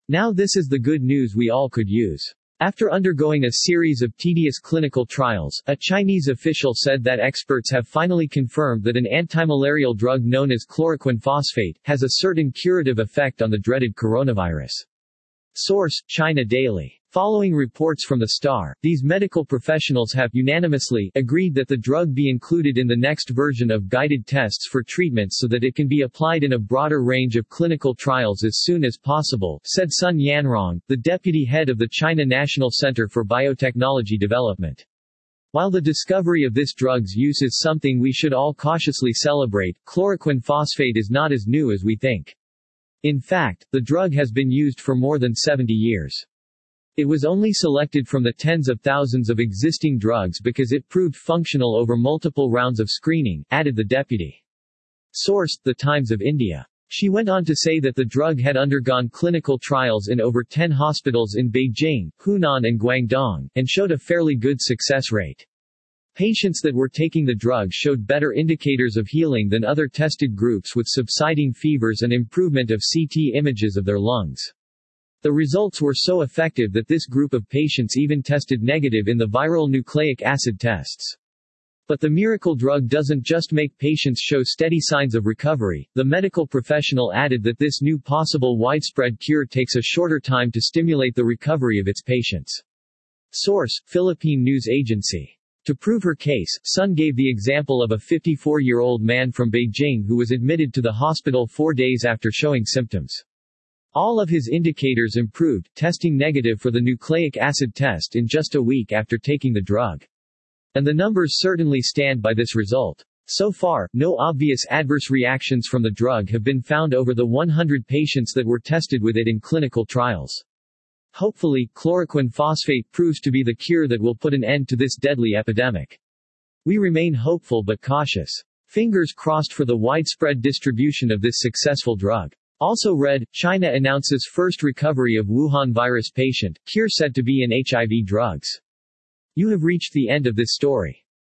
Now this is the good news we all could use. After undergoing a series of tedious clinical trials, a Chinese official said that experts have finally confirmed that an antimalarial drug known as chloroquine phosphate has a certain curative effect on the dreaded coronavirus. Source: China Daily. Following reports from the Star, these medical professionals have unanimously agreed that the drug be included in the next version of guided tests for treatment so that it can be applied in a broader range of clinical trials as soon as possible, said Sun Yanrong, the deputy head of the China National Center for Biotechnology Development. While the discovery of this drug's use is something we should all cautiously celebrate, chloroquine phosphate is not as new as we think. In fact, the drug has been used for more than 70 years. It was only selected from the tens of thousands of existing drugs because it proved functional over multiple rounds of screening, added the deputy. Source: The Times of India. She went on to say that the drug had undergone clinical trials in over 10 hospitals in Beijing, Hunan and Guangdong, and showed a fairly good success rate. Patients that were taking the drug showed better indicators of healing than other tested groups with subsiding fevers and improvement of CT images of their lungs. The results were so effective that this group of patients even tested negative in the viral nucleic acid tests. But the miracle drug doesn't just make patients show steady signs of recovery. The medical professional added that this new possible widespread cure takes a shorter time to stimulate the recovery of its patients. Source: Philippine News Agency. To prove her case, Sun gave the example of a 54-year-old man from Beijing who was admitted to the hospital 4 days after showing symptoms. All of his indicators improved, testing negative for the nucleic acid test in just a week after taking the drug. And the numbers certainly stand by this result. So far, no obvious adverse reactions from the drug have been found over the 100 patients that were tested with it in clinical trials. Hopefully, chloroquine phosphate proves to be the cure that will put an end to this deadly epidemic. We remain hopeful but cautious. Fingers crossed for the widespread distribution of this successful drug. Also read, China announces first recovery of Wuhan virus patient, cure said to be in HIV drugs. You have reached the end of this story.